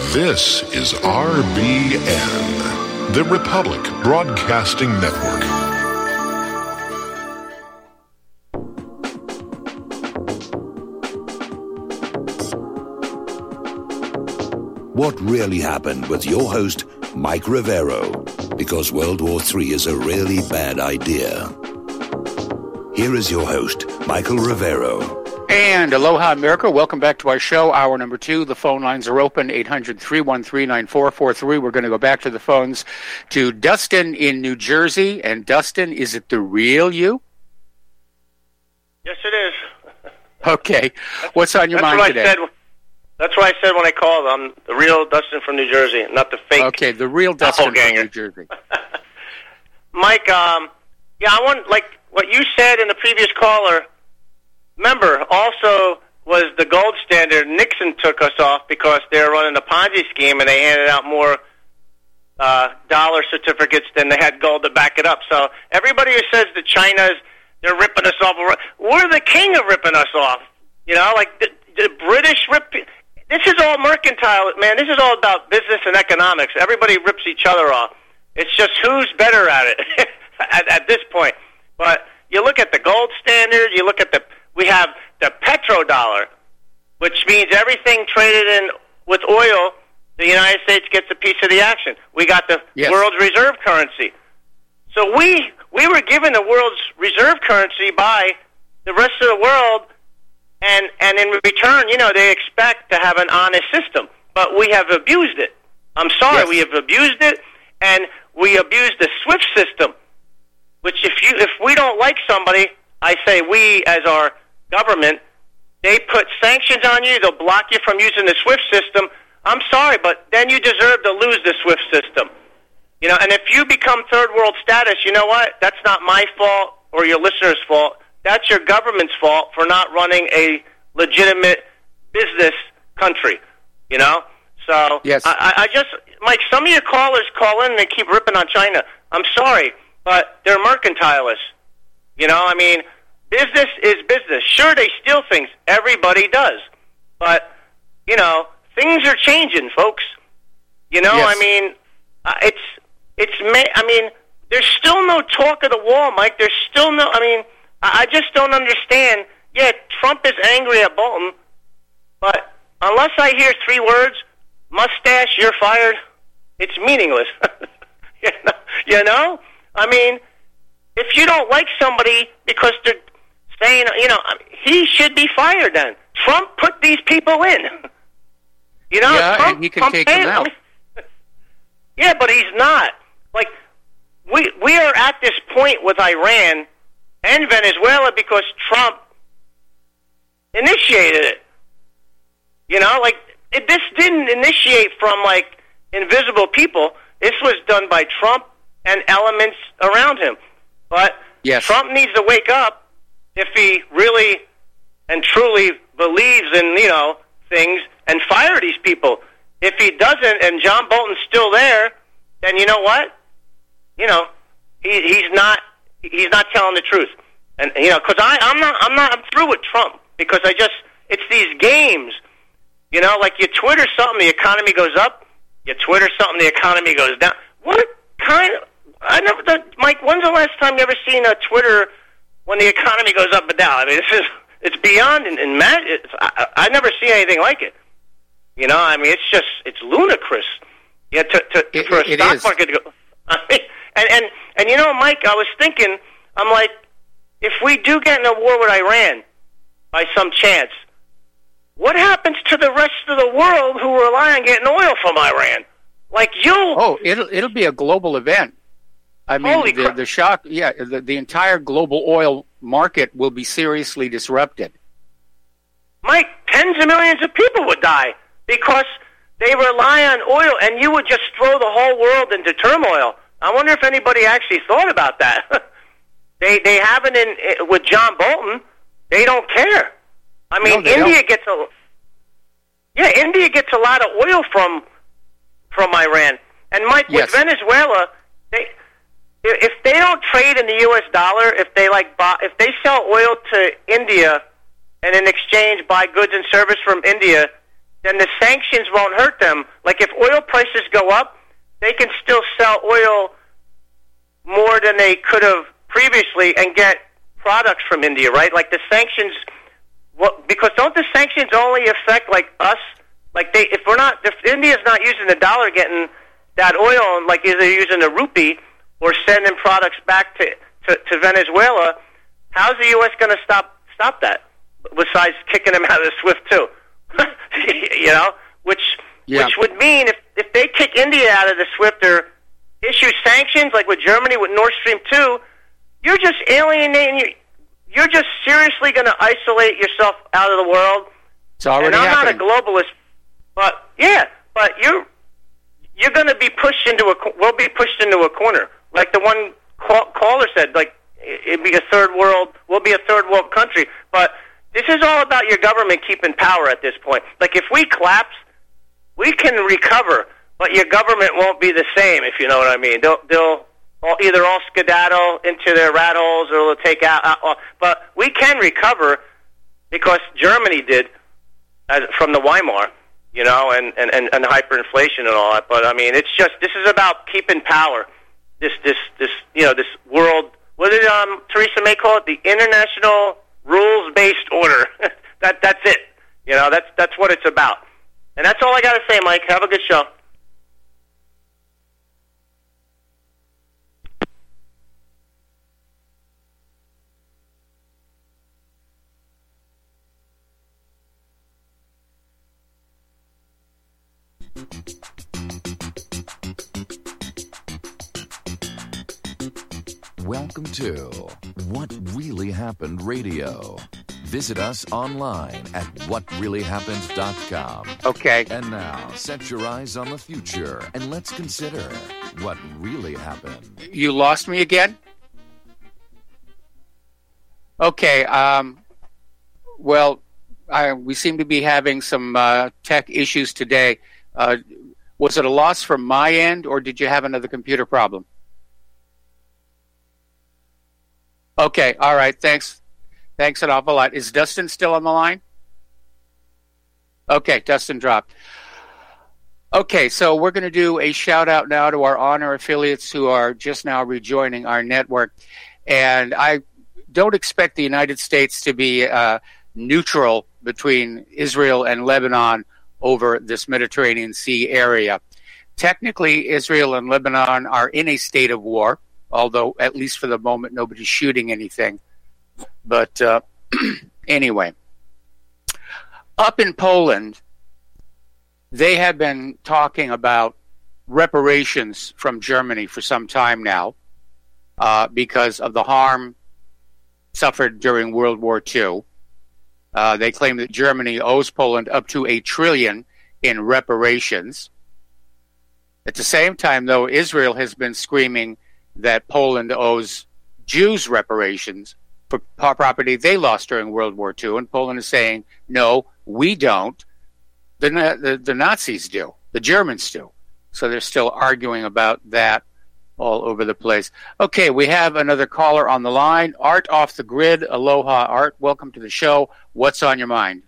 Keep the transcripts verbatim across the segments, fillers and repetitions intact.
This is R B N, the Republic Broadcasting Network. What really happened with your host, Mike Rivero, because World War Three is a really bad idea. Here is your host, Michael Rivero. And aloha, America. Welcome back to our show, hour number two. The phone lines are open, eight hundred, three one three, nine four four three. We're going to go back to the phones to Dustin in New Jersey. And Dustin, is it the real you? Yes, it is. Okay. What's on your That's mind what today? I said. That's what I said when I called. I'm the real Dustin from New Jersey, not the fake. Okay, the real Dustin from New Jersey. Mike, um, yeah, I want, like what you said in the previous caller, remember, also was the gold standard. Nixon took us off because they were running a Ponzi scheme and they handed out more uh, dollar certificates than they had gold to back it up. So everybody who says that China's, they're ripping us off, we're the king of ripping us off. You know, like the, the British rip. This is all mercantile, man. This is all about business and economics. Everybody rips each other off. It's just who's better at it at, at this point. But you look at the gold standard, you look at the, we have the petrodollar, which means everything traded in with oil, the United States gets a piece of the action. We got the yes. world's reserve currency. So we we were given the world's reserve currency by the rest of the world, and, and in return, you know, they expect to have an honest system. But we have abused it. I'm sorry, yes. we have abused it, and we abused the SWIFT system, which if you if we don't like somebody, I say we as our government, they put sanctions on you, they'll block you from using the SWIFT system. I'm sorry, but then you deserve to lose the SWIFT system. You know, and if you become third world status, you know what? That's not my fault or your listener's fault. That's your government's fault for not running a legitimate business country. You know? So yes. I, I just, Mike, some of your callers call in and they keep ripping on China. I'm sorry, but they're mercantilists. You know, I mean, business is business. Sure, they steal things. Everybody does. But, you know, things are changing, folks. You know, yes. I mean, uh, it's, it's, I mean, there's still no talk of the wall, Mike. There's still no, I mean, I, I just don't understand. Yeah, Trump is angry at Bolton, but unless I hear three words, mustache, you're fired, it's meaningless. you, know, you know? I mean, if you don't like somebody because they're saying, you know, he should be fired then. Trump put these people in. You know, yeah, Trump, and he can Trump take them out. Yeah, but he's not. Like, we we are at this point with Iran and Venezuela because Trump initiated it. You know, like, it, this didn't initiate from, like, invisible people. This was done by Trump and elements around him. But yes. Trump needs to wake up if he really and truly believes in, you know, things and fire these people. If he doesn't and John Bolton's still there, then you know what? You know, he, he's not he's not telling the truth. And you know, because I I'm not I'm not I'm through with Trump because I just it's these games. You know, like you Twitter something, the economy goes up. You Twitter something, the economy goes down. What kind of I never thought, Mike, when's the last time you ever seen a Twitter when the economy goes up and down? I mean, this is it's beyond and, and mad. It's, I, I never see anything like it. You know, I mean, it's just it's ludicrous. Yeah, to, to, it, for a it stock is. market to go. I mean, and and and you know, Mike, I was thinking, I'm like, if we do get in a war with Iran by some chance, what happens to the rest of the world who rely on getting oil from Iran? Like you? Oh, it'll it'll be a global event. I mean, Holy the, crap. the shock. Yeah, the, the entire global oil market will be seriously disrupted. Mike, tens of millions of people would die because they rely on oil, and you would just throw the whole world into turmoil. I wonder if anybody actually thought about that. they they haven't in with John Bolton. They don't care. I mean, No, India don't. gets a yeah, India gets a lot of oil from from Iran. And Mike, Yes. with Venezuela, they if they don't trade in the U S dollar, if they like buy, if they sell oil to India and in exchange buy goods and service from India, then the sanctions won't hurt them. Like if oil prices go up, they can still sell oil more than they could have previously and get products from India, right? Like the sanctions, what, because don't the sanctions only affect like us? Like they, if we're not, if India's not using the dollar getting that oil, and like either using the rupee or sending products back to, to, to Venezuela, how's the U S going to stop stop that? Besides kicking them out of the SWIFT too, you know, which yeah. which would mean if if they kick India out of the SWIFT or issue sanctions like with Germany with Nord Stream two, you're just alienating. You, you're just seriously going to isolate yourself out of the world. It's already and I'm happening. not a globalist, but yeah, but you're you're going to be pushed into a. We'll be pushed into a corner, like the one call, caller said. Like it'd be a third world. We'll be a third world country, but this is all about your government keeping power at this point. Like if we collapse, we can recover, but your government won't be the same. If you know what I mean, they'll they'll all, either all skedaddle into their rat holes or they'll take out. Uh, but we can recover because Germany did as, from the Weimar. You know, and, and, and, and hyperinflation and all that. But, I mean, it's just, this is about keeping power. This, this, this, you know, this world, what did um, Theresa May call it? The international rules-based order. that That's it. You know, that's that's what it's about. And that's all I got to say, Mike. Have a good show. Welcome to What Really Happened Radio. Visit us online at what really happened dot com. Okay. And now, set your eyes on the future and let's consider what really happened. You lost me again? Okay. Um, well, I, we seem to be having some uh, tech issues today. Uh, was it a loss from my end, or did you have another computer problem? Okay, all right, thanks. Thanks an awful lot. Is Dustin still on the line? Okay, Dustin dropped. Okay, so we're going to do a shout-out now to our honor affiliates who are just now rejoining our network. And I don't expect the United States to be uh, neutral between Israel and Lebanon over this Mediterranean Sea area. Technically, Israel and Lebanon are in a state of war, although at least for the moment nobody's shooting anything. But uh, anyway, up in Poland, they have been talking about reparations from Germany for some time now uh, because of the harm suffered during World War Two. Uh, they claim that Germany owes Poland up to a trillion in reparations. At the same time, though, Israel has been screaming that Poland owes Jews reparations for property they lost during World War Two, and Poland is saying, no, we don't. The, the, the Nazis do. The Germans do. So they're still arguing about that all over the place. Okay, we have another caller on the line. Art off the grid. Aloha, Art. Welcome to the show. What's on your mind?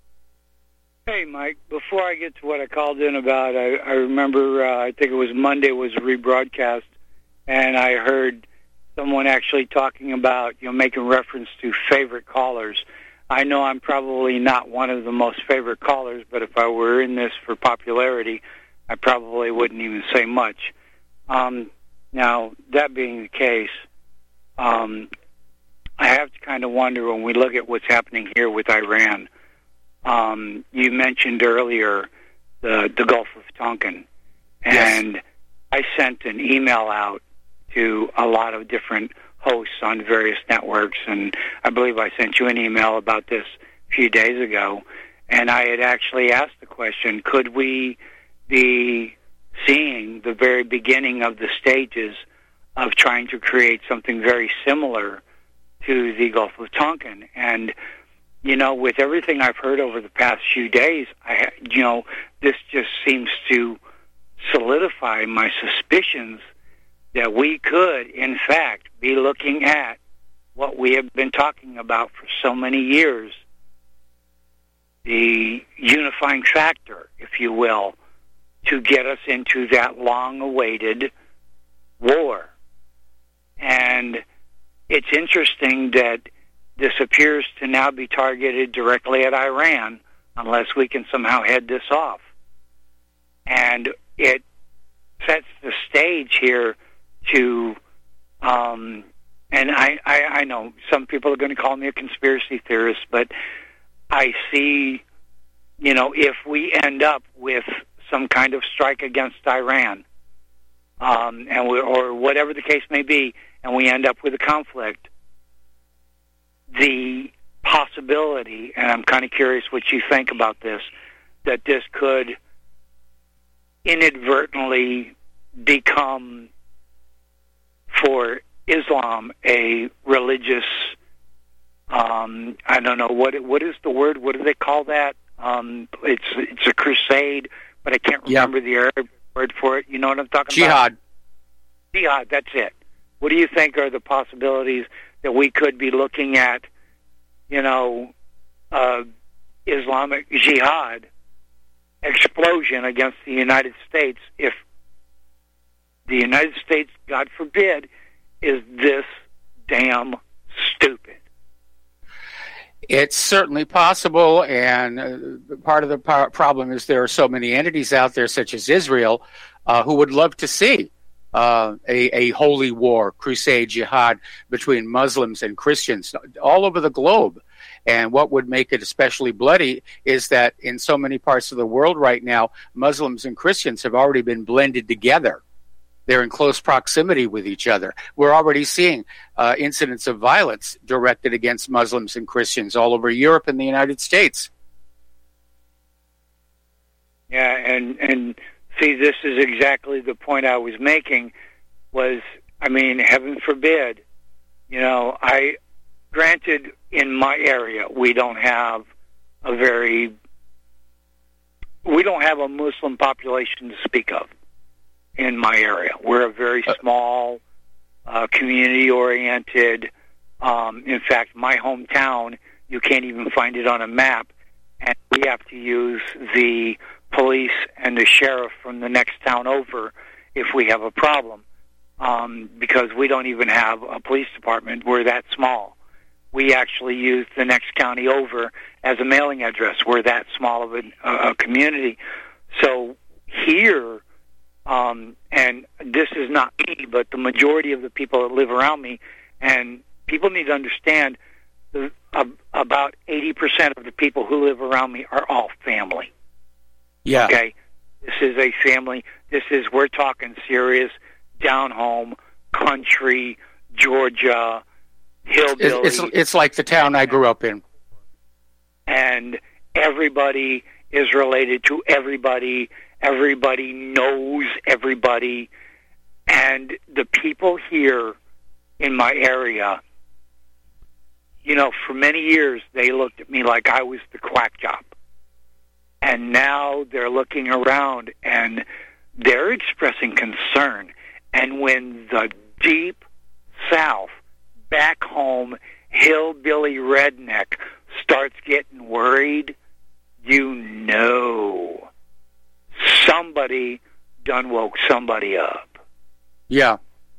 Hey, Mike. Before I get to what I called in about, I, I remember, uh, I think it was Monday was a rebroadcast, and I heard someone actually talking about, you know, making reference to favorite callers. I know I'm probably not one of the most favorite callers, but if I were in this for popularity, I probably wouldn't even say much. Um, now, that being the case, um, I have to kind of wonder when we look at what's happening here with Iran. Um, you mentioned earlier the, the Gulf of Tonkin, and yes. I sent an email out to a lot of different hosts on various networks, and I believe I sent you an email about this a few days ago, and I had actually asked the question, could we be seeing the very beginning of the stages of trying to create something very similar to the Gulf of Tonkin? And, you know, with everything I've heard over the past few days, I, you know, this just seems to solidify my suspicions that we could, in fact, be looking at what we have been talking about for so many years, the unifying factor, if you will, to get us into that long-awaited war. And it's interesting that this appears to now be targeted directly at Iran, unless we can somehow head this off. And it sets the stage here to, um, and I, I, I know some people are going to call me a conspiracy theorist, but I see, you know, if we end up with some kind of strike against Iran, um, and we, or whatever the case may be, and we end up with a conflict, the possibility, and I'm kind of curious what you think about this, that this could inadvertently become, for Islam, a religious, um, I don't know, what what is the word, what do they call that? Um, it's it's a crusade, but I can't remember yeah. the Arab word for it. You know what I'm talking Jihad. about? Jihad. Jihad, that's it. What do you think are the possibilities that we could be looking at, you know, uh, Islamic jihad explosion against the United States if the United States, God forbid, is this damn stupid? It's certainly possible, and uh, part of the po- problem is there are so many entities out there, such as Israel, uh, who would love to see uh, a, a holy war, crusade, jihad between Muslims and Christians all over the globe. And what would make it especially bloody is that in so many parts of the world right now, Muslims and Christians have already been blended together. They're in close proximity with each other. We're already seeing uh, incidents of violence directed against Muslims and Christians all over Europe and the United States. Yeah, and, and see, this is exactly the point I was making was, I mean, heaven forbid, you know, I, granted, in my area, we don't have a very, we don't have a Muslim population to speak of. In my area, we're a very small, uh, community-oriented. Um, in fact, my hometown, you can't even find it on a map, and we have to use the police and the sheriff from the next town over if we have a problem, um, because we don't even have a police department. We're that small. We actually use the next county over as a mailing address. We're that small of a, a community. So here, Um, and this is not me, but the majority of the people that live around me, and people need to understand the, uh, about eighty percent of the people who live around me are all family. Yeah. Okay? This is a family. This is, we're talking serious, down home, country, Georgia, hillbilly. It's, it's, it's like the town I grew up in. And everybody is related to everybody. Everybody knows everybody, and the people here in my area, you know, for many years they looked at me like I was the quack job, and now they're looking around and they're expressing concern. And when the deep South, back home, hillbilly redneck starts getting worried, you know somebody done woke somebody up. Yeah.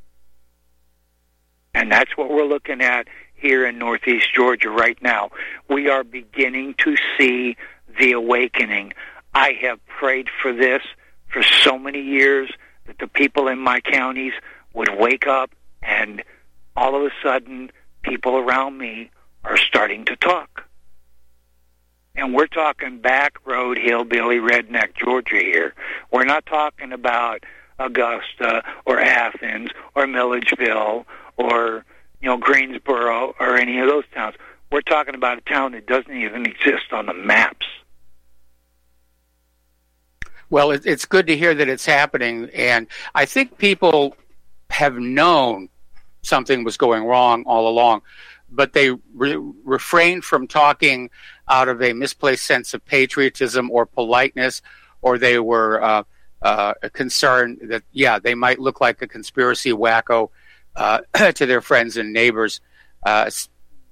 And that's what we're looking at here in Northeast Georgia right now. We are beginning to see the awakening. I have prayed for this for so many years, that the people in my counties would wake up, and all of a sudden people around me are starting to talk. And we're talking back road, hillbilly, redneck Georgia here. We're not talking about Augusta or Athens or Milledgeville or, you know, Greensboro or any of those towns. We're talking about a town that doesn't even exist on the maps. Well, it, it's good to hear that it's happening, and I think people have known something was going wrong all along, but they re- refrained from talking out of a misplaced sense of patriotism or politeness, or they were uh, uh, concerned that, yeah, they might look like a conspiracy wacko uh, to their friends and neighbors. Uh,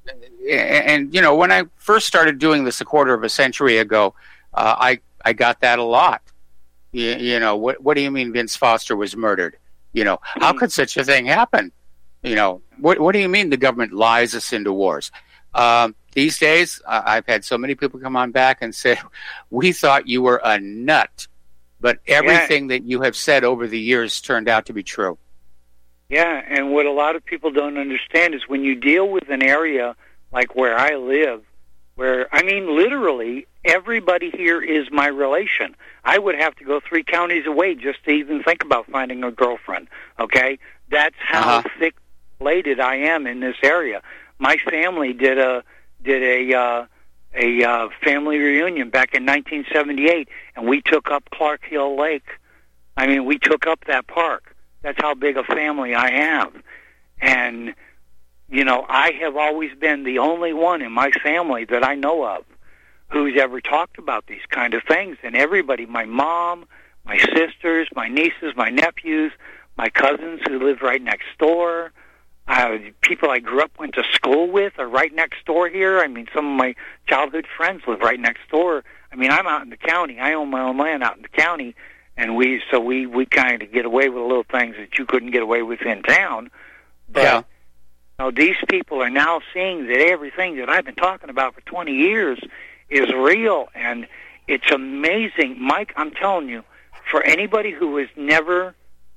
and, and, you know, when I first started doing this a quarter of a century ago, uh, I, I got that a lot. You, you know, what, what do you mean Vince Foster was murdered? You know, how could such a thing happen? You know, what, what do you mean the government lies us into wars? Um, these days, uh, I've had so many people come on back and say, we thought you were a nut, but everything yeah. that you have said over the years turned out to be true. Yeah, and what a lot of people don't understand is when you deal with an area like where I live, where, I mean, literally, everybody here is my relation. I would have to go three counties away just to even think about finding a girlfriend, okay? That's how uh-huh. thick related I am in this area. My family did a did a uh, a uh, family reunion back in nineteen seventy-eight, and we took up Clark Hill Lake. I mean, we took up that park. That's how big a family I have. And, you know, I have always been the only one in my family that I know of who's ever talked about these kind of things. And everybody, my mom, my sisters, my nieces, my nephews, my cousins who live right next door, uh, people I grew up, went to school with are right next door here. I mean, some of my childhood friends live right next door. I mean, I'm out in the county. I own my own land out in the county. And we, so we, we kind of get away with little things that you couldn't get away with in town. But, yeah. you know, these people are now seeing that everything that I've been talking about for twenty years is real. And it's amazing. Mike, I'm telling you, for anybody who has never,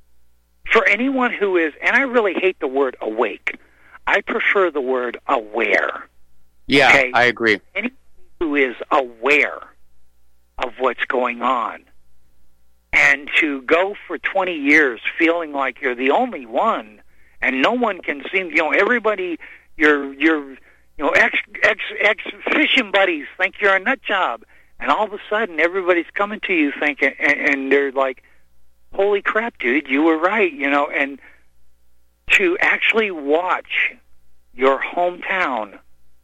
for anyone who is, and I really hate the word awake. I prefer the word aware. Yeah, okay? I agree. Anybody who is aware of what's going on, and to go for twenty years feeling like you're the only one, and no one can seem, you know, everybody, your your, you know, ex ex ex fishing buddies think you're a nut job, and all of a sudden everybody's coming to you thinking, and, and they're like, "Holy crap, dude, you were right," you know. And to actually watch your hometown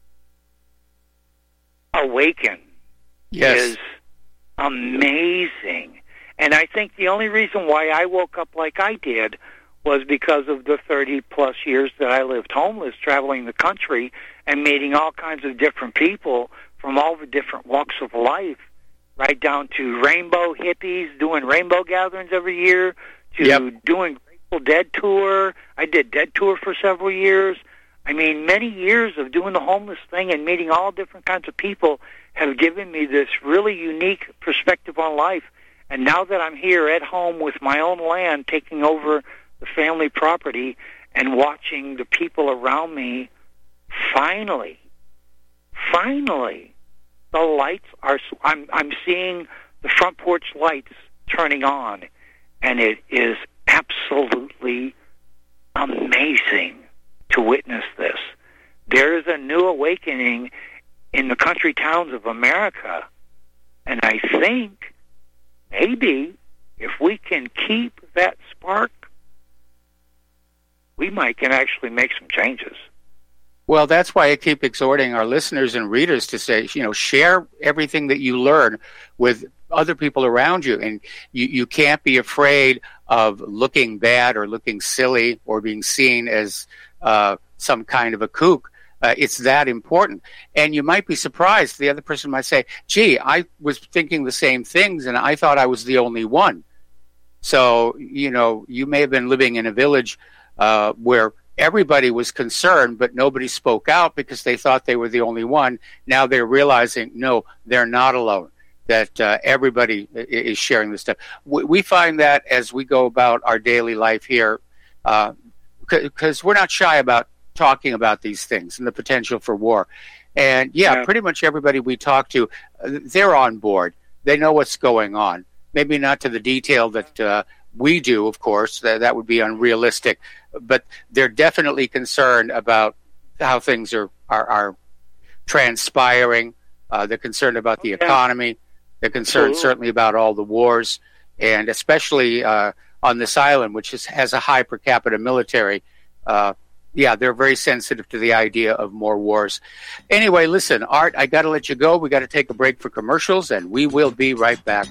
awaken yes. is amazing. And I think the only reason why I woke up like I did was because of the thirty-plus years that I lived homeless, traveling the country and meeting all kinds of different people from all the different walks of life, right down to rainbow hippies, doing rainbow gatherings every year, to yep. doing Grateful Dead tour. I did Dead tour for several years. I mean, many years of doing the homeless thing and meeting all different kinds of people have given me this really unique perspective on life. And now that I'm here at home with my own land, taking over the family property and watching the people around me, finally, finally, the lights are, I'm, I'm seeing the front porch lights turning on, and it is absolutely amazing to witness this. There is a new awakening in the country towns of America, and I think maybe if we can keep that spark, we might can actually make some changes. Well, that's why I keep exhorting our listeners and readers to say, you know, share everything that you learn with other people around you. And you, you can't be afraid of looking bad or looking silly or being seen as uh, some kind of a kook. Uh, it's that important. And you might be surprised. The other person might say, gee, I was thinking the same things, and I thought I was the only one. So, you know, you may have been living in a village uh, where everybody was concerned, but nobody spoke out because they thought they were the only one. Now they're realizing, no, they're not alone, that uh, everybody is sharing this stuff. We, we find that as we go about our daily life here, because uh, we're not shy about talking about these things and the potential for war. And yeah, yeah, pretty much everybody we talk to, uh, they're on board. They know what's going on. Maybe not to the detail that uh, we do, of course. That, that would be unrealistic. But they're definitely concerned about how things are, are, are transpiring. Uh, they're concerned about the economy. They're concerned Absolutely. certainly about all the wars. And especially uh, on this island, which is, has a high per capita military, uh, yeah, they're very sensitive to the idea of more wars. Anyway, listen, Art, I got to let you go. We got to take a break for commercials, and we will be right back.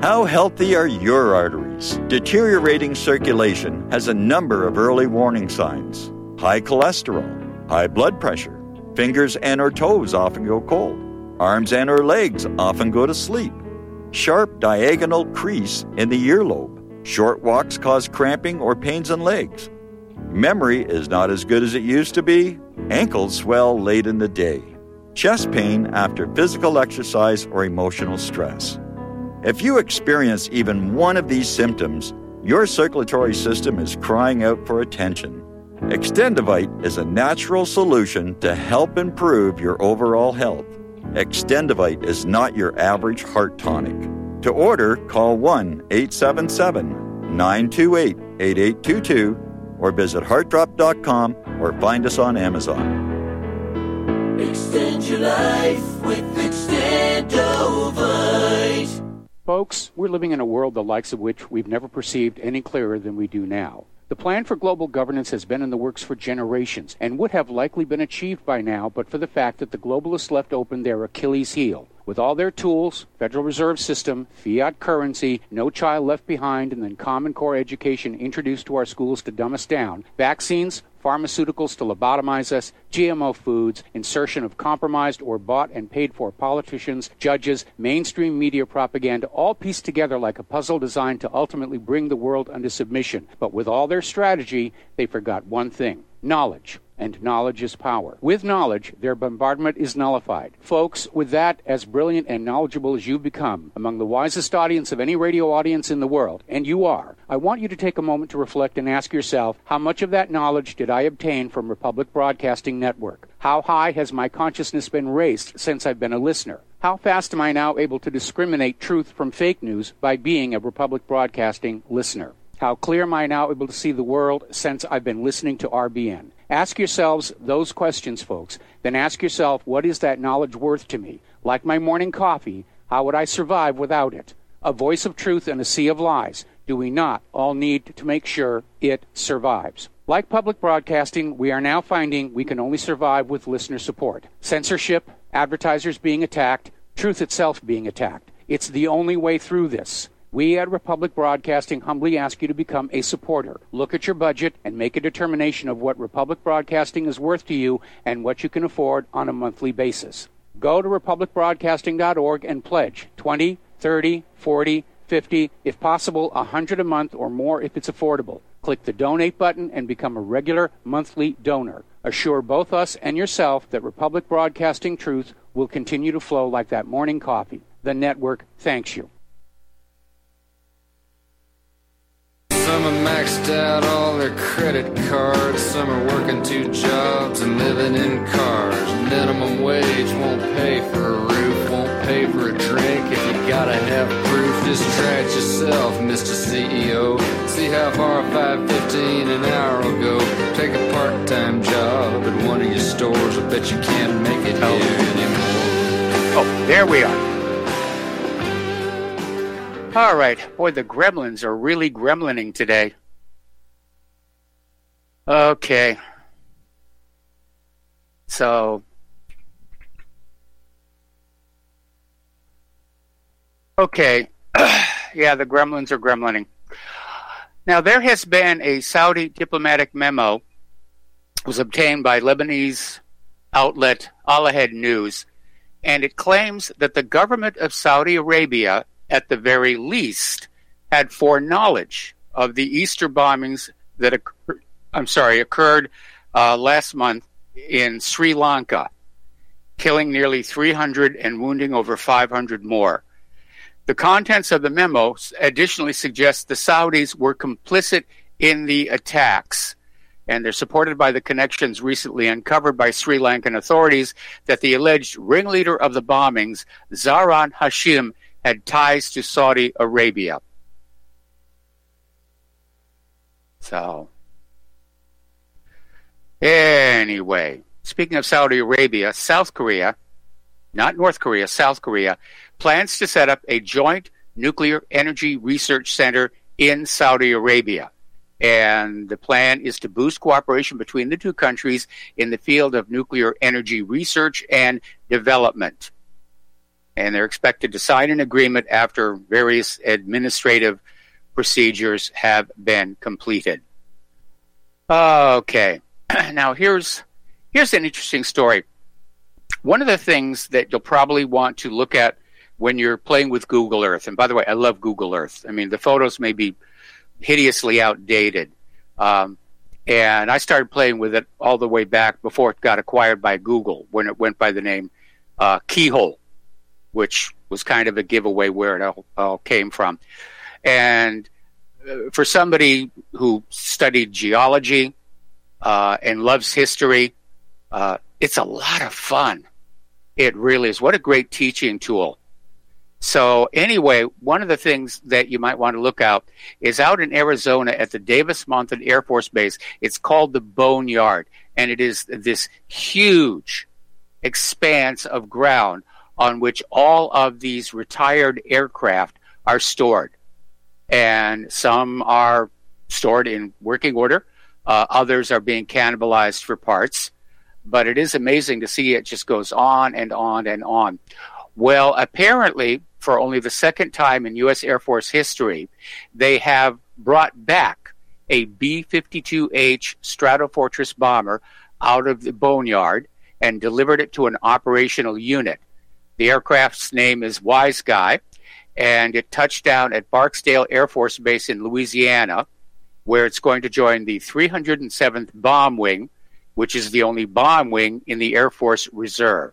How healthy are your arteries? Deteriorating circulation has a number of early warning signs. High cholesterol, high blood pressure, fingers and or toes often go cold, arms and or legs often go to sleep, sharp diagonal crease in the earlobe, short walks cause cramping or pains in legs, memory is not as good as it used to be, ankles swell late in the day, chest pain after physical exercise or emotional stress. If you experience even one of these symptoms, your circulatory system is crying out for attention. Extendivite is a natural solution to help improve your overall health. Extendivite is not your average heart tonic. To order, call one eight seven seven, nine two eight, eight eight two two or visit heart drop dot com or find us on Amazon. Extend your life with Extendovite. Folks, we're living in a world the likes of which we've never perceived any clearer than we do now. The plan for global governance has been in the works for generations and would have likely been achieved by now but for the fact that the globalists left open their Achilles heel. With all their tools, Federal Reserve System, fiat currency, no child left behind, and then Common Core education introduced to our schools to dumb us down, vaccines, pharmaceuticals to lobotomize us, G M O foods, insertion of compromised or bought and paid for politicians, judges, mainstream media propaganda, all pieced together like a puzzle designed to ultimately bring the world under submission. But with all their strategy, they forgot one thing: knowledge. And knowledge is power. With knowledge, their bombardment is nullified. Folks, with that, as brilliant and knowledgeable as you've become, among the wisest audience of any radio audience in the world, and you are, I want you to take a moment to reflect and ask yourself, how much of that knowledge did I obtain from Republic Broadcasting Network? How high has my consciousness been raised since I've been a listener? How fast am I now able to discriminate truth from fake news by being a Republic Broadcasting listener? How clear am I now able to see the world since I've been listening to R B N? Ask yourselves those questions, folks. Then ask yourself, what is that knowledge worth to me? Like my morning coffee, how would I survive without it? A voice of truth in a sea of lies. Do we not all need to make sure it survives? Like public broadcasting, we are now finding we can only survive with listener support. Censorship, advertisers being attacked, truth itself being attacked. It's the only way through this. We at Republic Broadcasting humbly ask you to become a supporter. Look at your budget and make a determination of what Republic Broadcasting is worth to you and what you can afford on a monthly basis. Go to republic broadcasting dot org and pledge twenty, thirty, forty, fifty, if possible one hundred a month or more if it's affordable. Click the donate button and become a regular monthly donor. Assure both us and yourself that Republic Broadcasting truth will continue to flow like that morning coffee. The network thanks you. Some are maxed out all their credit cards. Some are working two jobs and living in cars. Minimum wage won't pay for a roof, won't pay for a drink. If you gotta have proof, just try it yourself, Mister C E O. See how far five fifteen an hour will go. Take a part-time job at one of your stores. I bet you can't make it here anymore. Oh, there we are. All right. Boy, the gremlins are really gremlining today. Okay. So, okay. Yeah, the gremlins are gremlining. Now, there has been a Saudi diplomatic memo. It was obtained by Lebanese outlet Al Ahad News, and it claims that the government of Saudi Arabia, at the very least, had foreknowledge of the Easter bombings that occur- I'm sorry, occurred uh, last month in Sri Lanka, killing nearly three hundred and wounding over five hundred more. The contents of the memo additionally suggest the Saudis were complicit in the attacks, and they're supported by the connections recently uncovered by Sri Lankan authorities that the alleged ringleader of the bombings, Zahran Hashim, had ties to Saudi Arabia. So, anyway, speaking of Saudi Arabia, South Korea, not North Korea, South Korea, plans to set up a joint nuclear energy research center in Saudi Arabia. And the plan is to boost cooperation between the two countries in the field of nuclear energy research and development. and they're expected to sign an agreement after various administrative procedures have been completed. Okay, now here's here's an interesting story. One of the things that you'll probably want to look at when you're playing with Google Earth, and by the way, I love Google Earth. I mean, the photos may be hideously outdated, um, and I started playing with it all the way back before it got acquired by Google, when it went by the name uh, Keyhole, which was kind of a giveaway where it all, all came from. And uh, for somebody who studied geology uh, and loves history, uh, it's a lot of fun. It really is. What a great teaching tool. So anyway, one of the things that you might want to look out is out in Arizona at the Davis-Monthan Air Force Base. It's called the Boneyard, and it is this huge expanse of ground on which all of these retired aircraft are stored. And some are stored in working order. Uh, others are being cannibalized for parts. But it is amazing to see it just goes on and on and on. Well, apparently, for only the second time in U S Air Force history, they have brought back a B fifty-two H Stratofortress bomber out of the Boneyard and delivered it to an operational unit. The aircraft's name is Wise Guy, and it touched down at Barksdale Air Force Base in Louisiana, where it's going to join the three hundred seventh Bomb Wing, which is the only bomb wing in the Air Force Reserve.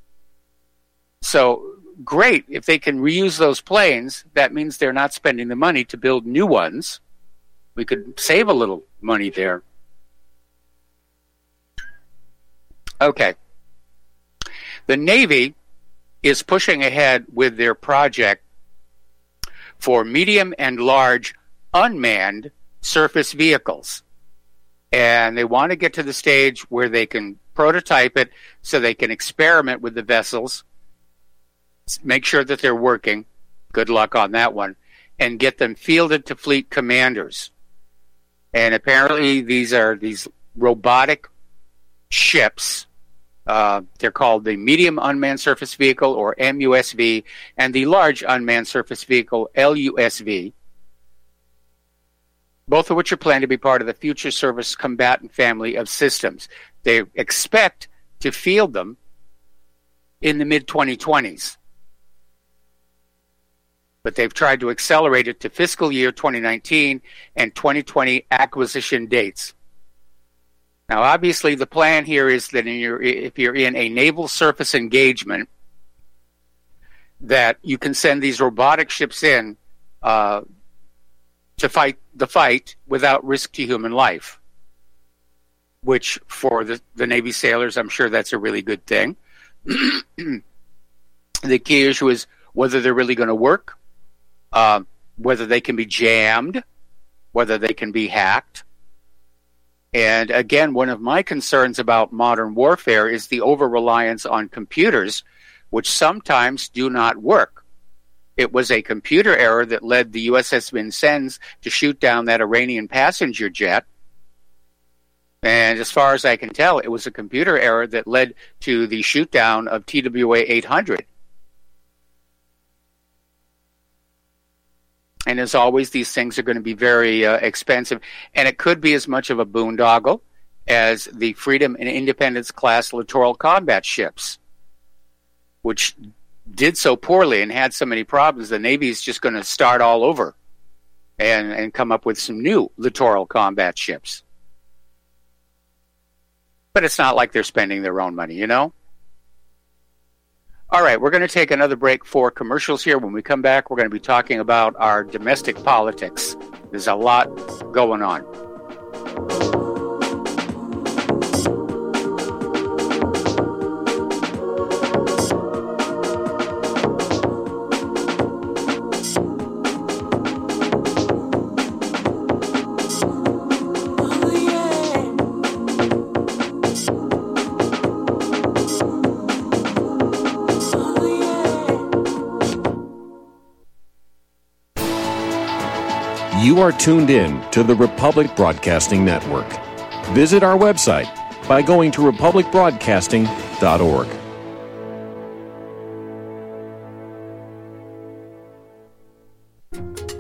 So, great. If they can reuse those planes, that means they're not spending the money to build new ones. We could save a little money there. Okay. The Navy is pushing ahead with their project for medium and large unmanned surface vehicles. And they want to get to the stage where they can prototype it so they can experiment with the vessels, make sure that they're working, good luck on that one, and get them fielded to fleet commanders. And apparently these are these robotic ships. Uh, they're called the Medium Unmanned Surface Vehicle, or M U S V, and the Large Unmanned Surface Vehicle, L U S V, both of which are planned to be part of the Future Service Combatant family of systems. They expect to field them in the mid twenty twenties. But they've tried to accelerate it to fiscal year twenty nineteen and twenty twenty acquisition dates. Now, obviously, the plan here is that in your, if you're in a naval surface engagement, that you can send these robotic ships in uh, to fight the fight without risk to human life, which for the, the Navy sailors, I'm sure that's a really good thing. The key issue is whether they're really going to work, uh, whether they can be jammed, whether they can be hacked. And again, one of my concerns about modern warfare is the over-reliance on computers, which sometimes do not work. It was a computer error that led the U S S Vincennes to shoot down that Iranian passenger jet. And as far as I can tell, it was a computer error that led to the shoot down of T W A eight hundred. And as always, these things are going to be very uh, expensive. And it could be as much of a boondoggle as the Freedom and Independence class littoral combat ships, which did so poorly and had so many problems. The Navy is just going to start all over and, and come up with some new littoral combat ships. But it's not like they're spending their own money, you know? All right, we're going to take another break for commercials here. When we come back, we're going to be talking about our domestic politics. There's a lot going on. You are tuned in to the Republic Broadcasting Network. Visit our website by going to republic broadcasting dot org.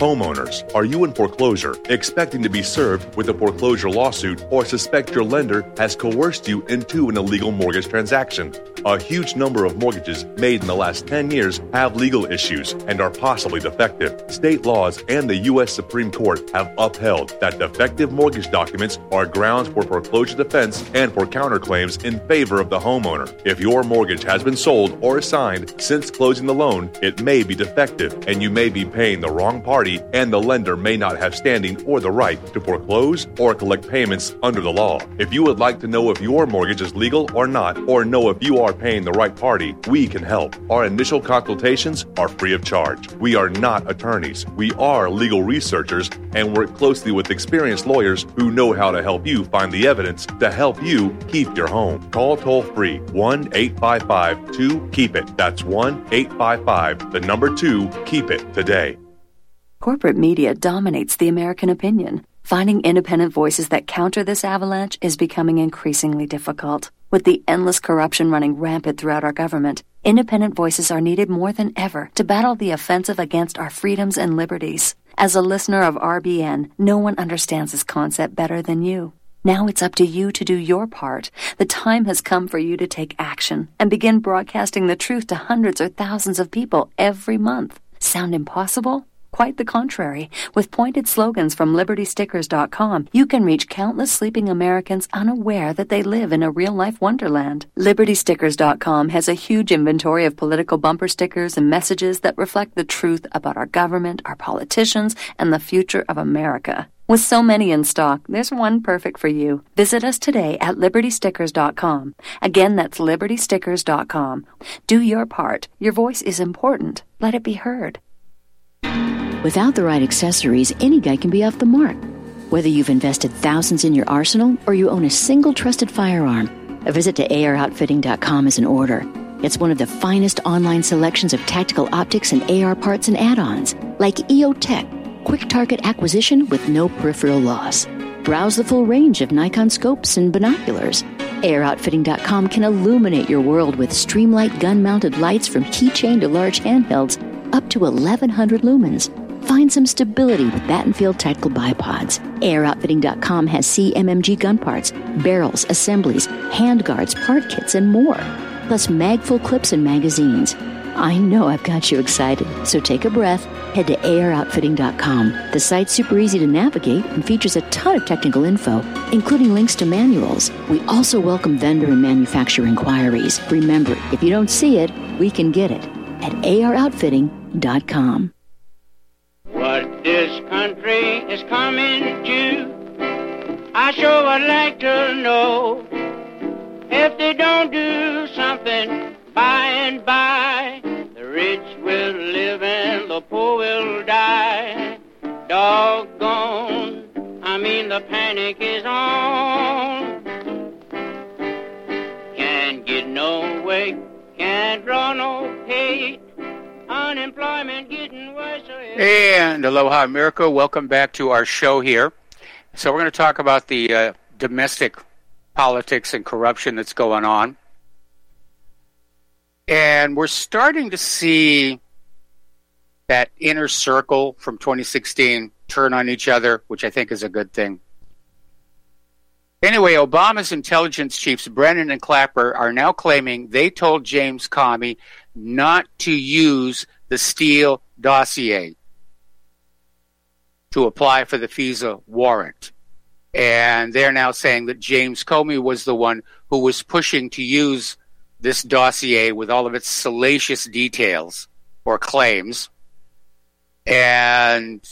Homeowners, are you in foreclosure, expecting to be served with a foreclosure lawsuit, or suspect your lender has coerced you into an illegal mortgage transaction? A huge number of mortgages made in the last ten years have legal issues and are possibly defective. State laws and the U S Supreme Court have upheld that defective mortgage documents are grounds for foreclosure defense and for counterclaims in favor of the homeowner. If your mortgage has been sold or assigned since closing the loan, it may be defective and you may be paying the wrong party, and the lender may not have standing or the right to foreclose or collect payments under the law. If you would like to know if your mortgage is legal or not, or know if you are paying the right party, we can help. Our initial consultations are free of charge. We are not attorneys. We are legal researchers and work closely with experienced lawyers who know how to help you find the evidence to help you keep your home. Call toll-free one eight five five two keep it. That's one eight five five, the number two, keep it today. Corporate media dominates the American opinion. Finding independent voices that counter this avalanche is becoming increasingly difficult. With the endless corruption running rampant throughout our government, independent voices are needed more than ever to battle the offensive against our freedoms and liberties. As a listener of R B N, no one understands this concept better than you. Now it's up to you to do your part. The time has come for you to take action and begin broadcasting the truth to hundreds or thousands of people every month. Sound impossible? Quite the contrary. With pointed slogans from Liberty Stickers dot com, you can reach countless sleeping Americans unaware that they live in a real-life wonderland. Liberty Stickers dot com has a huge inventory of political bumper stickers and messages that reflect the truth about our government, our politicians, and the future of America. With so many in stock, there's one perfect for you. Visit us today at Liberty Stickers dot com. Again, that's Liberty Stickers dot com. Do your part. Your voice is important. Let it be heard. Without the right accessories, any guy can be off the mark. Whether you've invested thousands in your arsenal or you own a single trusted firearm, a visit to A R outfitting dot com is in order. It's one of the finest online selections of tactical optics and A R parts and add-ons, like E O Tech, quick target acquisition with no peripheral loss. Browse the full range of Nikon scopes and binoculars. A R outfitting dot com can illuminate your world with Streamlight gun-mounted lights from keychain to large handhelds up to eleven hundred lumens. Find some stability with Battenfield Tactical Bipods. A R outfitting dot com has C M M G gun parts, barrels, assemblies, handguards, part kits, and more. Plus magful clips and magazines. I know I've got you excited, so take a breath. Head to A R outfitting dot com. The site's super easy to navigate and features a ton of technical info, including links to manuals. We also welcome vendor and manufacturer inquiries. Remember, if you don't see it, we can get it at A R outfitting dot com. What this country is coming to, I sure would like to know. If they don't do something by and by, the rich will live and the poor will die. Doggone, I mean the panic is on. Can't get no way, can't draw no pay. Unemployment getting worse. And aloha, America. Welcome back to our show here. So we're going to talk about the uh, domestic politics and corruption that's going on. And we're starting to see that inner circle from twenty sixteen turn on each other, which I think is a good thing. Anyway, Obama's intelligence chiefs, Brennan and Clapper, are now claiming they told James Comey not to use the Steele dossier to apply for the FISA warrant. And they're now saying that James Comey was the one who was pushing to use this dossier with all of its salacious details or claims. And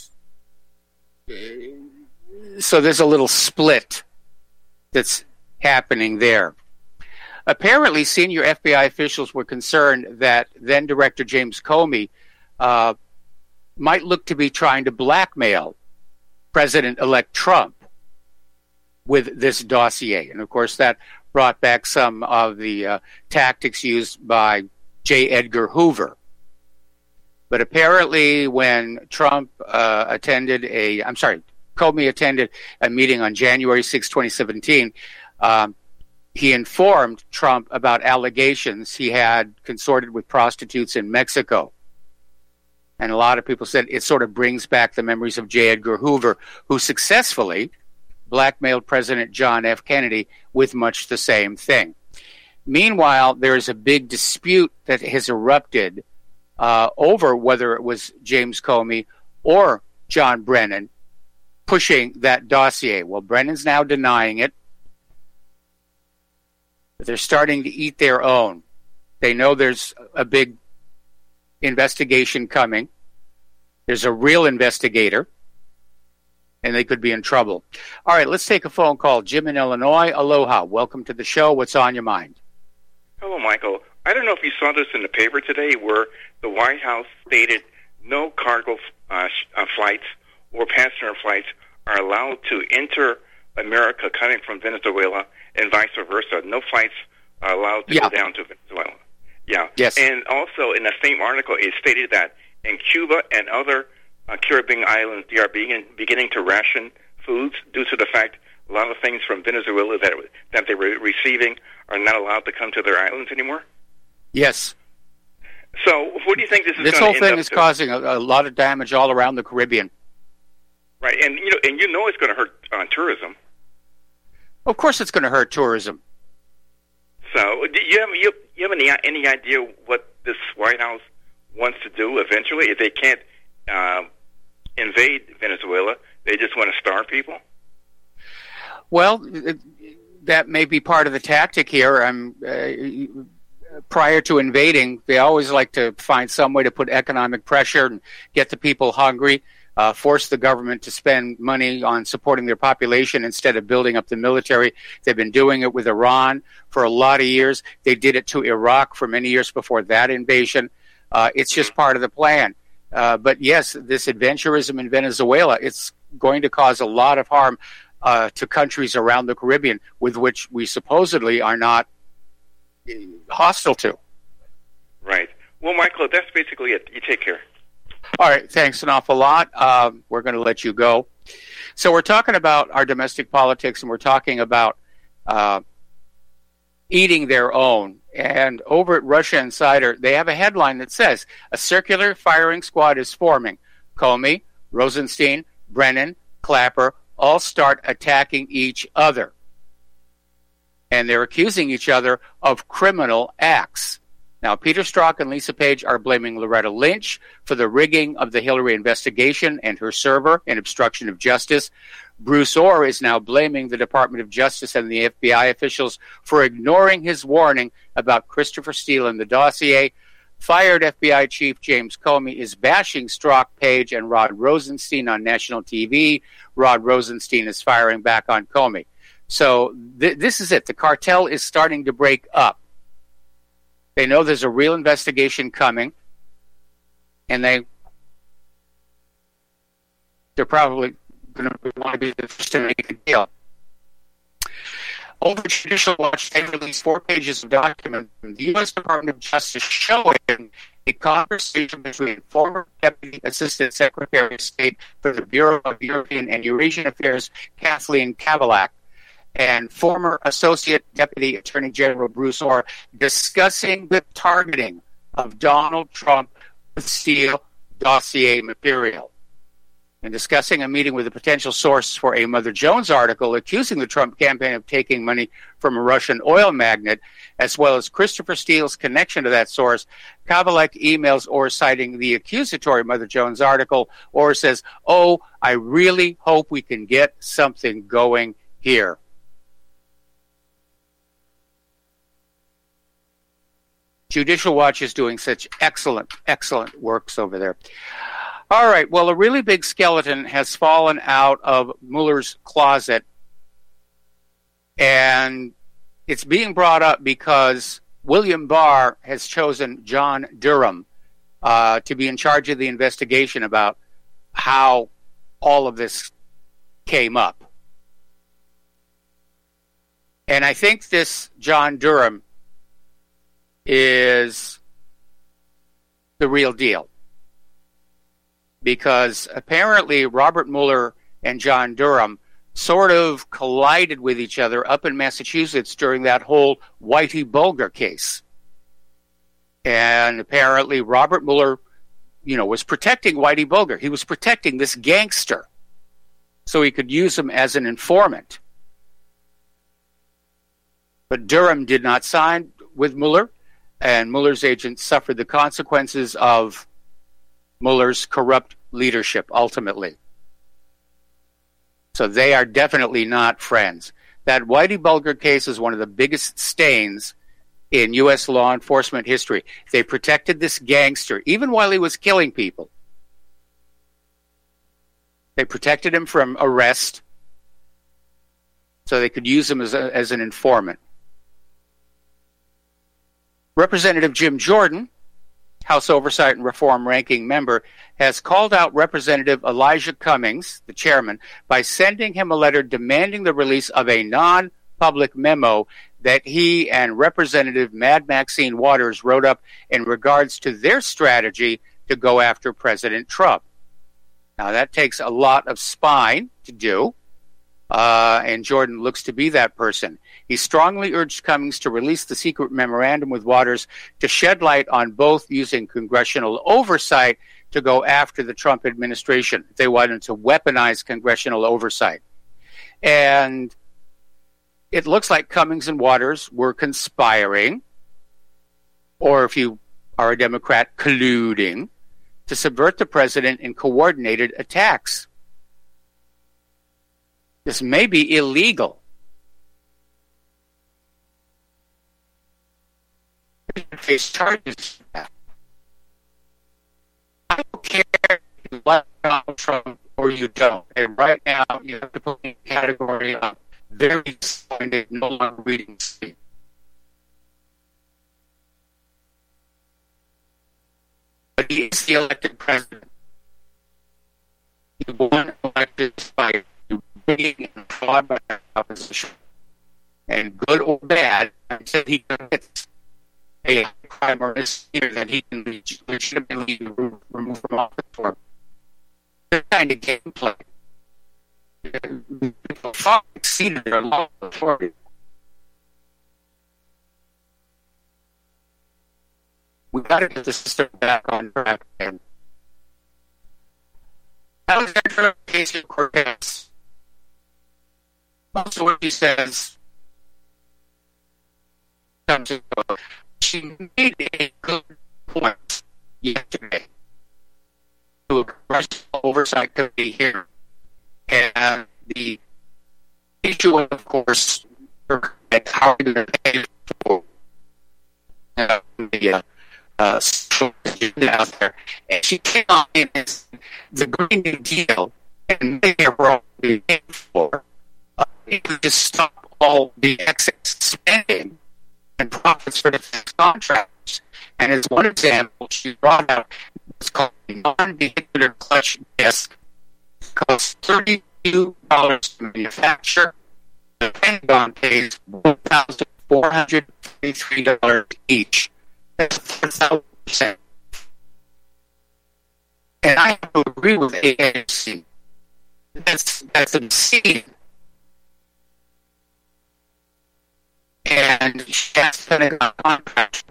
so there's a little split that's happening there. Apparently, senior F B I officials were concerned that then-Director James Comey uh, might look to be trying to blackmail President-elect Trump with this dossier. And, of course, that brought back some of the uh, tactics used by J. Edgar Hoover. But apparently, when Trump uh, attended a, I'm sorry, Comey attended a meeting on January sixth, twenty seventeen, um, he informed Trump about allegations he had consorted with prostitutes in Mexico. And a lot of people said it sort of brings back the memories of J. Edgar Hoover, who successfully blackmailed President John F. Kennedy with much the same thing. Meanwhile, there is a big dispute that has erupted uh, over whether it was James Comey or John Brennan pushing that dossier. Well, Brennan's now denying it. But they're starting to eat their own. They know there's a big investigation coming. There's a real investigator, and they could be in trouble. All right, let's take a phone call. Jim in Illinois. Aloha. Welcome to the show. What's on your mind? Hello, Michael. I don't know if you saw this in the paper today where the White House stated no cargo uh, sh- uh, flights or passenger flights are allowed to enter America coming from Venezuela and vice versa. No flights are allowed to yeah. go down to Venezuela. Yeah. Yes. And also in the same article, it stated that in Cuba and other uh, Caribbean islands, they are begin, beginning to ration foods due to the fact a lot of things from Venezuela that that they were receiving are not allowed to come to their islands anymore. Yes. So what do you think this is This going whole to end thing up is to? causing a, a lot of damage all around the Caribbean. Right, and you know, and you know it's going to hurt uh, tourism. Of course it's going to hurt tourism. So do you have you, you have any any idea what this White House wants to do eventually? If they can't uh, invade Venezuela, they just want to starve people? Well, it, that may be part of the tactic here. I'm, uh, prior to invading, they always like to find some way to put economic pressure and get the people hungry, uh, force the government to spend money on supporting their population instead of building up the military. They've been doing it with Iran for a lot of years. They did it to Iraq for many years before that invasion. Uh, it's just part of the plan. Uh, but yes, this adventurism in Venezuela, it's going to cause a lot of harm uh, to countries around the Caribbean with which we supposedly are not hostile to. Right. Well, Michael, that's basically it. You take care. All right. Thanks an awful lot. Um, we're going to let you go. So we're talking about our domestic politics, and we're talking about uh, eating their own. And over at Russia Insider, they have a headline that says, a circular firing squad is forming. Comey, Rosenstein, Brennan, Clapper all start attacking each other. And they're accusing each other of criminal acts. Now, Peter Strzok and Lisa Page are blaming Loretta Lynch for the rigging of the Hillary investigation and her server in obstruction of justice. Bruce Orr is now blaming the Department of Justice and the F B I officials for ignoring his warning about Christopher Steele and the dossier. Fired F B I Chief James Comey is bashing Strzok, Page, and Rod Rosenstein on national T V. Rod Rosenstein is firing back on Comey. So th- this is it. The cartel is starting to break up. They know there's a real investigation coming, and they they're probably going to want to be the first to make a deal. Over Judicial Watch, they released four pages of documents from the U S Department of Justice showing a conversation between former Deputy Assistant Secretary of State for the Bureau of European and Eurasian Affairs, Kathleen Kavalak, and former Associate Deputy Attorney General Bruce Orr discussing the targeting of Donald Trump with Steele dossier material, and discussing a meeting with a potential source for a Mother Jones article accusing the Trump campaign of taking money from a Russian oil magnate, as well as Christopher Steele's connection to that source. Kavalek emails Orr citing the accusatory Mother Jones article. Orr says, "Oh, I really hope we can get something going here." Judicial Watch is doing such excellent, excellent works over there. All right, well, a really big skeleton has fallen out of Mueller's closet, and it's being brought up because William Barr has chosen John Durham uh, to be in charge of the investigation about how all of this came up. And I think this John Durham is the real deal, because apparently Robert Mueller and John Durham sort of collided with each other up in Massachusetts during that whole Whitey Bulger case. And apparently Robert Mueller you know, was protecting Whitey Bulger. He was protecting this gangster so he could use him as an informant. But Durham did not sign with Mueller, and Mueller's agents suffered the consequences of Mueller's corrupt leadership, ultimately. So they are definitely not friends. That Whitey Bulger case is one of the biggest stains in U S law enforcement history. They protected this gangster, even while he was killing people. They protected him from arrest so they could use him as, a, as an informant. Representative Jim Jordan, House Oversight and Reform Ranking Member, has called out Representative Elijah Cummings, the chairman, by sending him a letter demanding the release of a non-public memo that he and Representative Mad Maxine Waters wrote up in regards to their strategy to go after President Trump. Now, that takes a lot of spine to do, uh, and Jordan looks to be that person. He strongly urged Cummings to release the secret memorandum with Waters to shed light on both using congressional oversight to go after the Trump administration. They wanted to weaponize congressional oversight. And it looks like Cummings and Waters were conspiring, or if you are a Democrat, colluding, to subvert the president in coordinated attacks. This may be illegal. They face charges for that. I don't care if you like Donald Trump or you don't. And right now, you have to put me in the category of very disappointed, no longer reading sleep. But he is the elected president. He won elected by being and fraud by the opposition. And good or bad, until he commits a crime or misdemeanor that he can be legitimately removed from office for. This kind of gameplay. People far exceeded their law authority. We got to get the system back on track. And Alexandria Ocasio-Cortez, most of what she says comes and goes. She made a good point yesterday to a congressional oversight committee here. And the issue, of course, how are you going to pay for uh, the uh, uh, social out there? And she came on in as the Green New Deal, and they are being paid for. Uh, it could just stop all the excess spending and profits for defense contractors. And as one example, she brought out what's called a non-vehicular clutch disc. It costs thirty-two dollars to manufacture. The Pentagon pays one thousand four hundred thirty-three dollars each. That's four thousand percent. And I have to agree with A A C. That's, that's obscene. And she has Pentagon contracts.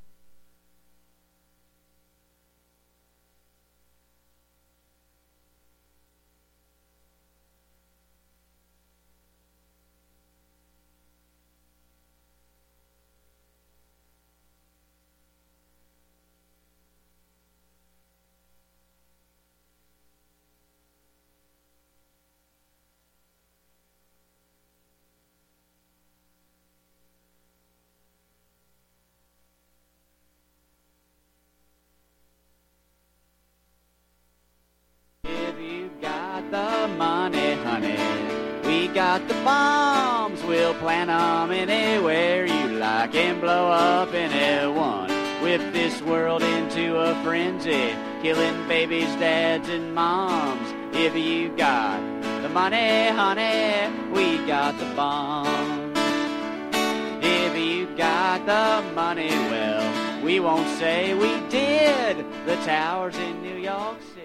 Got the bombs, we'll plant 'em anywhere you like and blow up anyone. Whip this world into a frenzy, killing babies, dads, and moms. If you got the money, honey, we got the bombs. If you got the money, well, we won't say we did. The towers in New York City.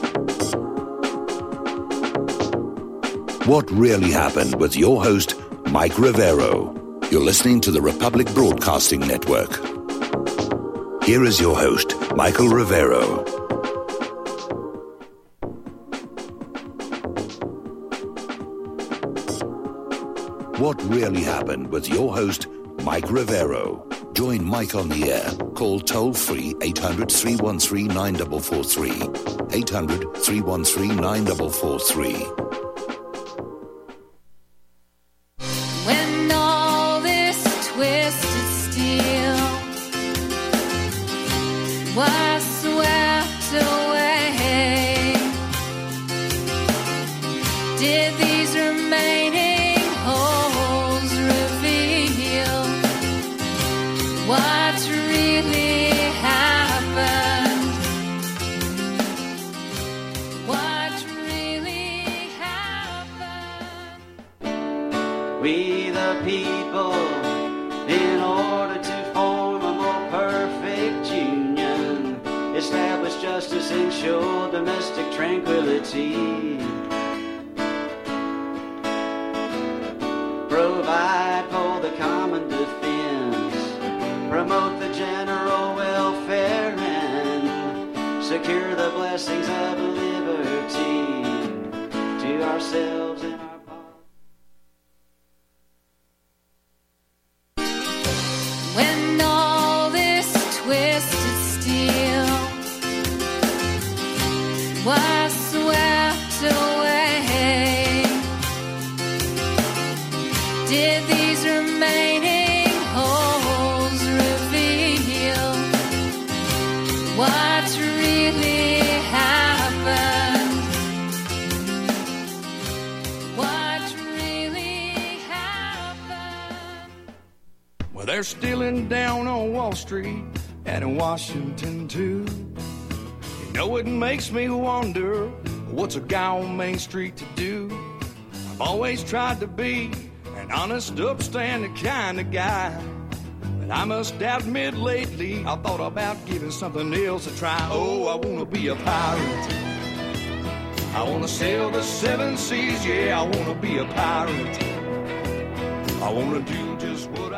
What Really Happened with your host, Mike Rivero. You're listening to the Republic Broadcasting Network. Here is your host, Michael Rivero. What really happened with your host, Mike Rivero. Join Mike on the air. Call toll-free eight hundred, three one three, nine four four three. eight hundred, three one three, nine four four three. When all this twisted steel was swept away, did these remaining holes reveal what really happened? What really happened? We the people, in order to form a more perfect union, establish justice, ensure domestic tranquility, provide for the common defense, promote the general welfare, and secure the blessings of liberty to ourselves and our When all this twisted steel was swept away, did these remaining holes reveal what really happened? What really happened? Well, they're stealing down on Wall Street and in Washington too. You know it makes me wonder, what's a guy on Main Street to do? I've always tried to be an honest, upstanding kind of guy, but I must admit lately I thought about giving something else a try. Oh, I wanna be a pirate. I wanna sail the seven seas, yeah, I wanna be a pirate. I wanna do just what I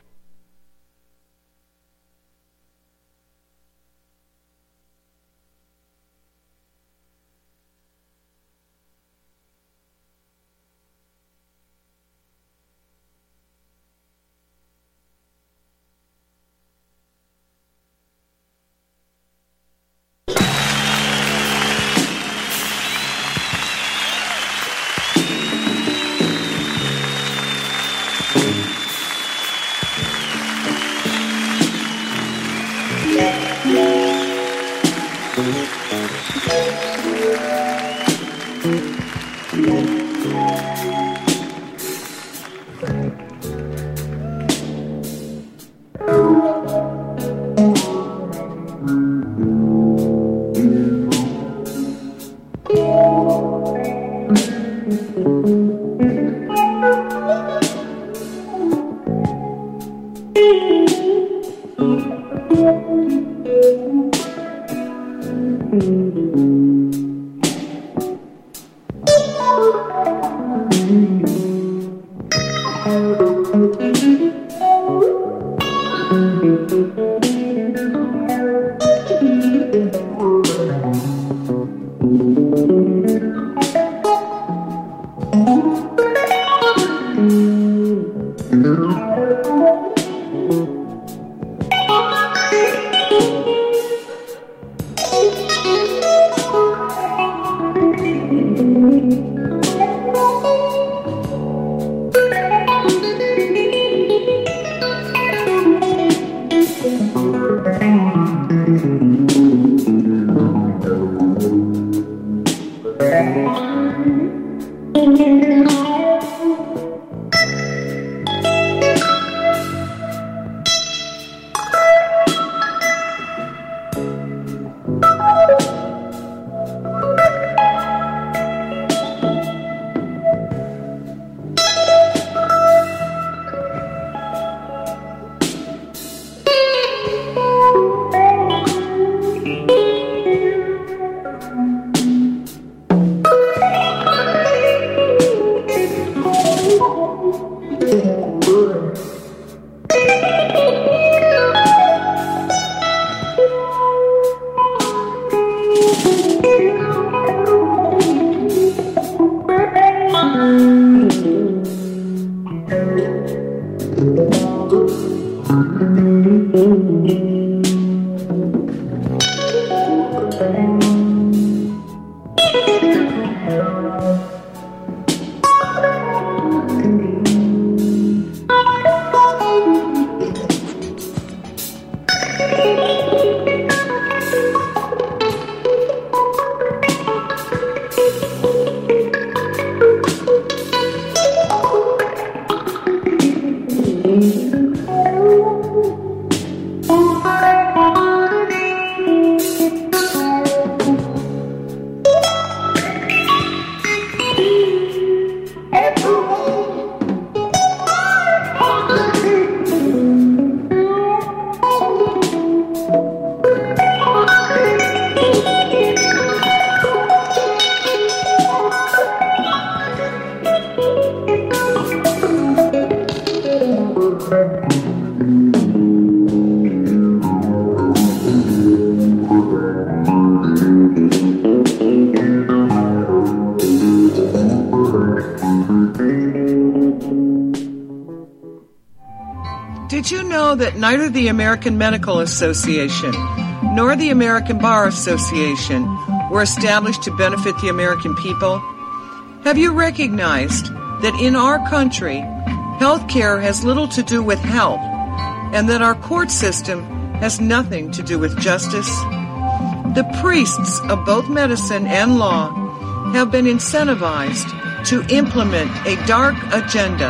Did you know that neither the American Medical Association nor the American Bar Association were established to benefit the American people? Have you recognized that in our country, health care has little to do with health, and that our court system has nothing to do with justice? The priests of both medicine and law have been incentivized to implement a dark agenda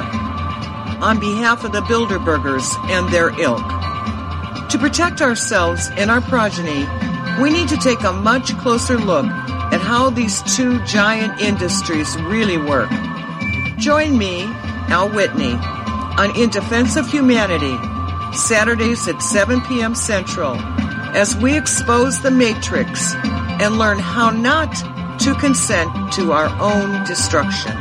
on behalf of the Bilderbergers and their ilk. To protect ourselves and our progeny, we need to take a much closer look at how these two giant industries really work. Join me, Al Whitney, on In Defense of Humanity, Saturdays at seven p.m. Central, as we expose the Matrix and learn how not to consent to our own destruction.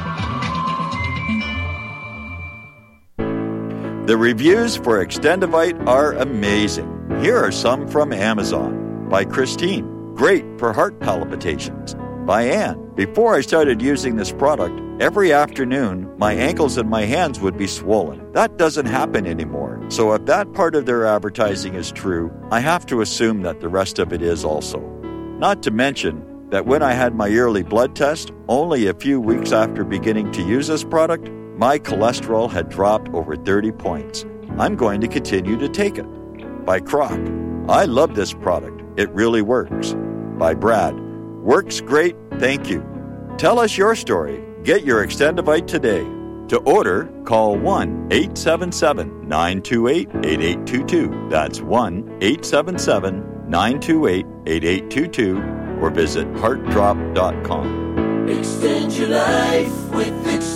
The reviews for Extendivite are amazing. Here are some from Amazon. By Christine, great for heart palpitations. By Anne, before I started using this product, every afternoon my ankles and my hands would be swollen. That doesn't happen anymore. So if that part of their advertising is true, I have to assume that the rest of it is also. Not to mention that when I had my yearly blood test, only a few weeks after beginning to use this product, my cholesterol had dropped over thirty points. I'm going to continue to take it. By Croc, I love this product. It really works. By Brad, works great, thank you. Tell us your story. Get your Extendivite today. To order, call one eight seven seven, nine two eight, eight eight two two. That's one eight seven seven, nine two eight, eight eight two two or visit heart drop dot com. Extend your life with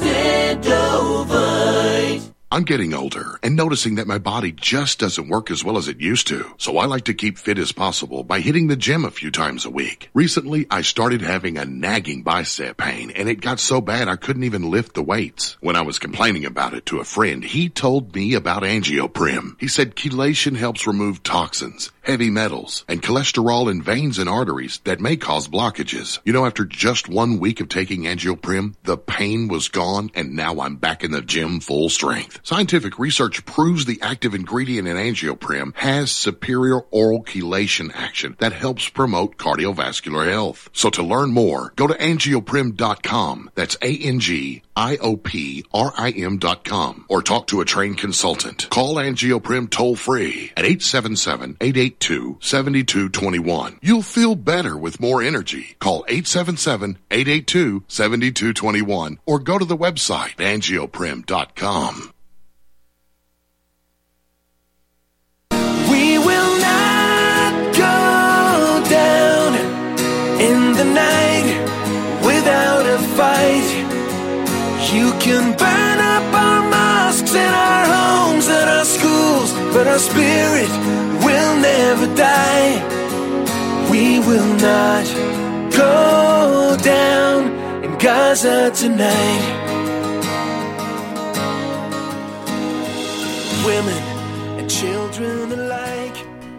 Extendovite. I'm getting older and noticing that my body just doesn't work as well as it used to. So I like to keep fit as possible by hitting the gym a few times a week. Recently, I started having a nagging bicep pain, and it got so bad I couldn't even lift the weights. When I was complaining about it to a friend, he told me about Angioprim. He said chelation helps remove toxins, heavy metals, and cholesterol in veins and arteries that may cause blockages. You know, after just one week of taking Angioprim, the pain was gone, and now I'm back in the gym full strength. Scientific research proves the active ingredient in Angioprim has superior oral chelation action that helps promote cardiovascular health. So to learn more, go to angioprim dot com. That's A N G I O P R I M dot com. Or talk to a trained consultant. Call Angioprim toll free at eight seven seven, eight eight two, seven two two one. You'll feel better with more energy. Call eight seven seven, eight eight two, seven two two one or go to the website angioprim dot com. We will not go down in the night without a fight. You can burn up our mosques and our homes and our schools, but our spirit will never die. We will not go down in Gaza tonight. Women and children alike.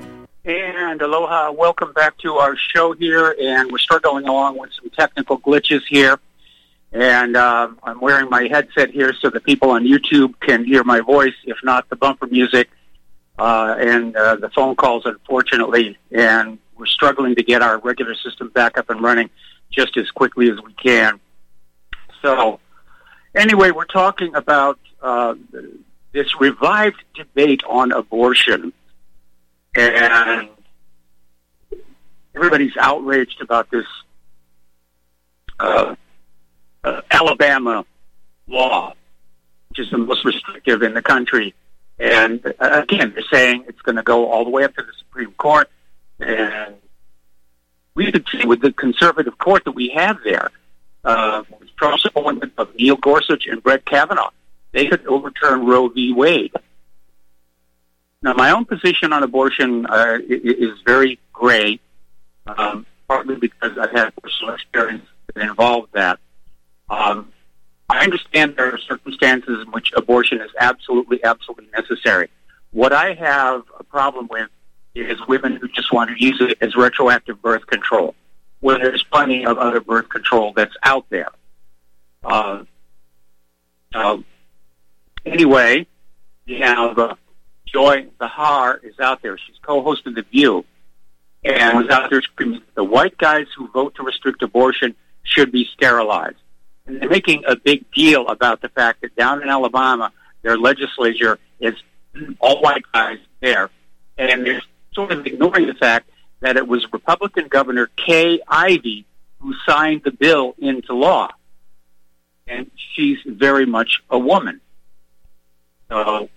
And aloha, welcome back to our show here, and we're struggling along with some technical glitches here. And uh, I'm wearing my headset here so that people on YouTube can hear my voice, if not the bumper music, uh, and uh, the phone calls, unfortunately. And we're struggling to get our regular system back up and running just as quickly as we can. So, anyway, we're talking about uh, this revived debate on abortion. And everybody's outraged about this uh, uh, Alabama law, which is the most restrictive in the country. And uh, again, they're saying it's going to go all the way up to the Supreme Court. And we could see with the conservative court that we have there, uh, with Trump's appointment of Neil Gorsuch and Brett Kavanaugh, they could overturn Roe v. Wade. Now, my own position on abortion uh, is very gray, um, partly because I've had personal experience that involved that. Um, I understand there are circumstances in which abortion is absolutely, absolutely necessary. What I have a problem with is women who just want to use it as retroactive birth control, when there's plenty of other birth control that's out there. Uh, uh, anyway, you have... Uh, Joy Behar is out there. She's co-host of The View and was out there screaming the white guys who vote to restrict abortion should be sterilized. And they're making a big deal about the fact that down in Alabama, their legislature is all white guys there. And they're sort of ignoring the fact that it was Republican Governor Kay Ivey who signed the bill into law. And she's very much a woman. So...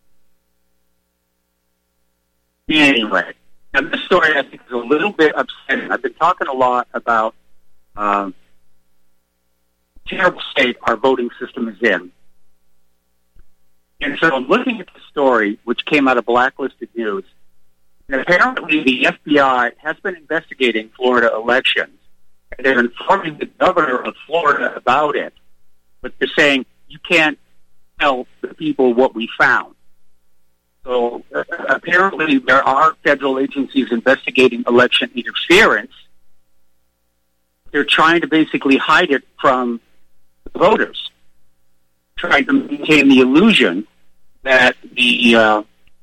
Anyway, now this story I think is a little bit upsetting. I've been talking a lot about um, the terrible state our voting system is in. And so I'm looking at the story, which came out of Blacklisted News. And apparently the F B I has been investigating Florida elections. And they're informing the governor of Florida about it. But they're saying, you can't tell the people what we found. So uh, apparently there are federal agencies investigating election interference. They're trying to basically hide it from the voters, trying to maintain the illusion that the uh,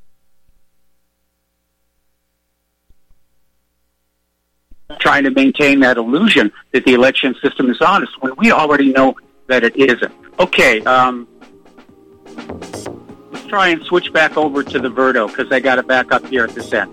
trying to maintain that illusion that the election system is honest when we already know that it isn't. Okay. Um, Try and switch back over to the Verdo because I got it back up here at this end.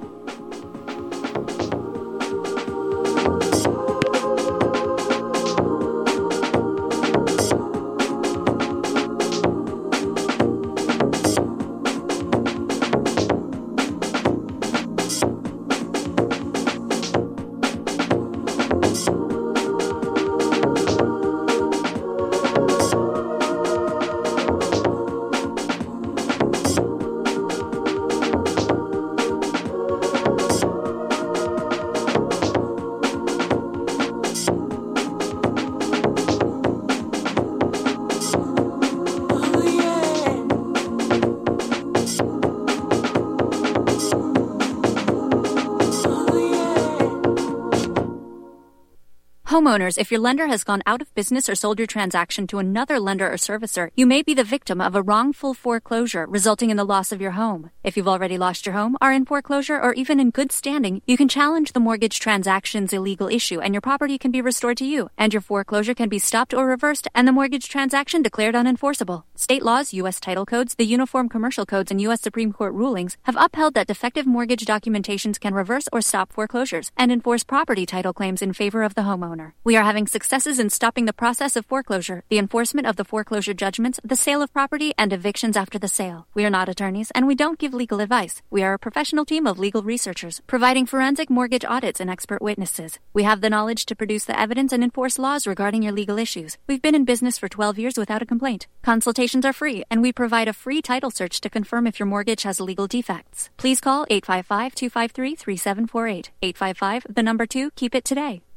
Homeowners, if your lender has gone out of business or sold your transaction to another lender or servicer, you may be the victim of a wrongful foreclosure, resulting in the loss of your home. If you've already lost your home, are in foreclosure, or even in good standing, you can challenge the mortgage transaction's illegal issue, and your property can be restored to you, and your foreclosure can be stopped or reversed, and the mortgage transaction declared unenforceable. State laws, U S title codes, the Uniform Commercial Codes, and U S Supreme Court rulings have upheld that defective mortgage documentations can reverse or stop foreclosures and enforce property title claims in favor of the homeowner. We are having successes in stopping the process of foreclosure, the enforcement of the foreclosure judgments, the sale of property, and evictions after the sale. We are not attorneys, and we don't give legal advice. We are a professional team of legal researchers, providing forensic mortgage audits and expert witnesses. We have the knowledge to produce the evidence and enforce laws regarding your legal issues. We've been in business for twelve years without a complaint. Consultations are free, and we provide a free title search to confirm if your mortgage has legal defects. Please call eight five five, two five three, three seven four eight. eight five five, the number two, keep it today.